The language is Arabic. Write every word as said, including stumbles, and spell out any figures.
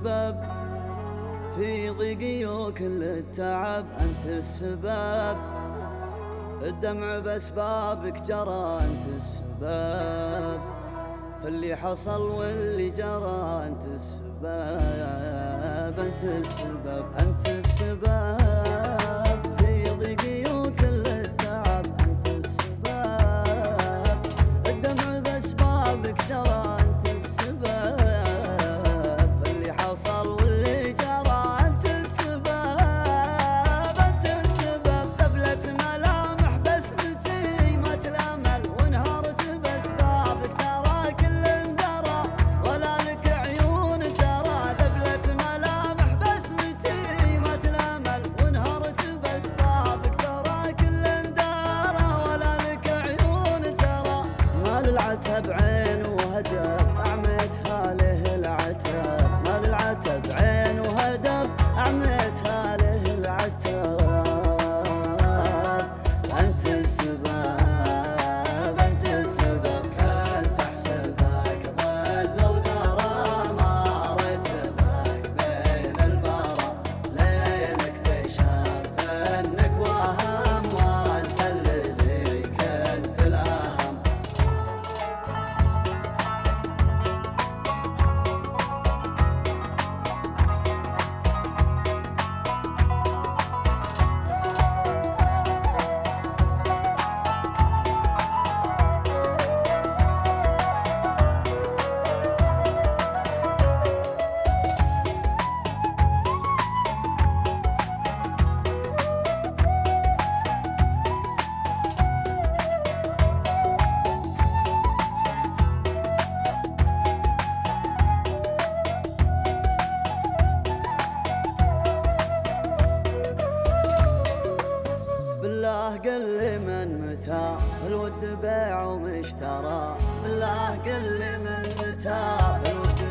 السبب في ضيقي وكل التعب، أنت السبب الدمع بأسبابك جرى، أنت السبب فاللي حصل واللي جرى، أنت السبب أنت السبب أنت السبب في ضيقي وكل التعب، أنت السبب الدمع بأسبابك جرى، أنت السبب فاللي حصل واللي جرى، أنت السبب أنت السبب قبلت ملامح بسمتي ما تلامل وانهارت بأسبابك، ترى كل درى ولا لك عيون ترى، قبلت ملامح بسمتي ما تلامل وانهارت بأسبابك، ترى كل درى ولا لك عيون ترى، ما للعتب عين وهدف أعميتها له العتب، ما للعتب عين وهدف أعميتها له العتب، أنت السبب أنت السبب كنت تحسبك ضل وذرى، ما رتبك بين البرى لين اكتشفت انك وهم، وانت الذي كنت الأهم. بالله قل لي من متى الود بيع ومشترى، بالله قل لي من متى الود